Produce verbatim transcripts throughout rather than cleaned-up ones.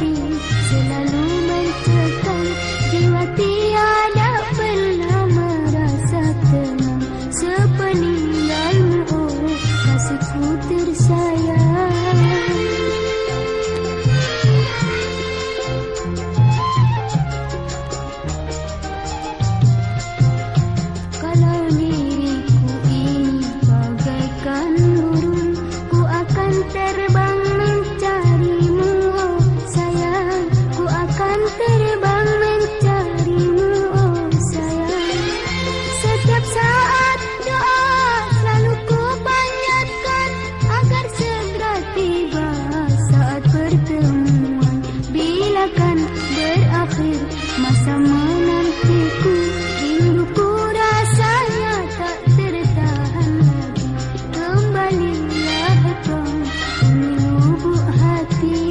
hati selalu mencekam, jiwa tiada pernah merasa tenang. Sepeninggalmu, oh kasihku tersayang. Kalau diriku ini bagaikan burung, ku akan terbang mencarimu, oh sayang. Ku akan terbang mencarimu, oh sayang. Setiap saat doa selalu ku panjatkan, agar segera tiba saat pertemuan. Bila kan berakhir masa menantiku, rinduku rasanya tak tertahan lagi. Kembalilah kau di lubuk hati.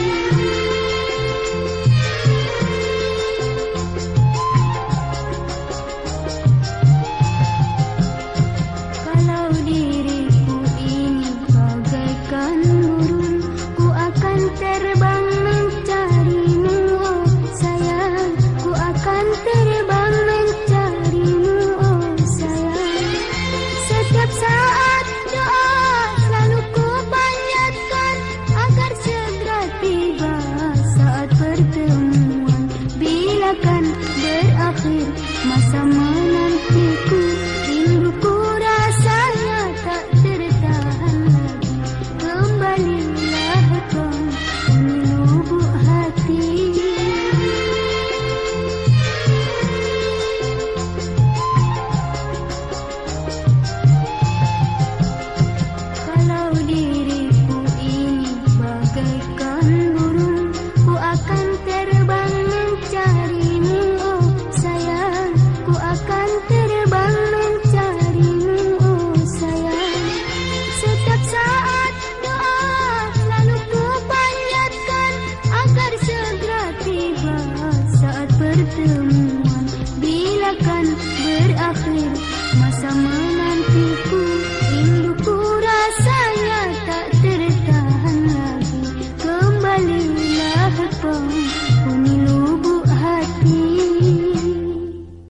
Kalau diriku ini bagaikan burung, ku akan terbang mencarimu, oh sayang. Ku akan terbang mencarimu, oh sayang. Setiap saat doa selalu ku panjatkan, agar segera tiba saat pertemuan. Bila kan berakhir masa menantiku, rinduku rasanya tak tertahan lagi. Kembalilah kau di lubuk hati. Kalau diriku ini bagaikan burung, ku akan terbang mencarimu, oh sayang. Ku akan terbang mencarimu, oh sayang. Setiap saat doa selalu ku panjatkan, agar segera tiba saat pertemuan. Bila kan berakhir masa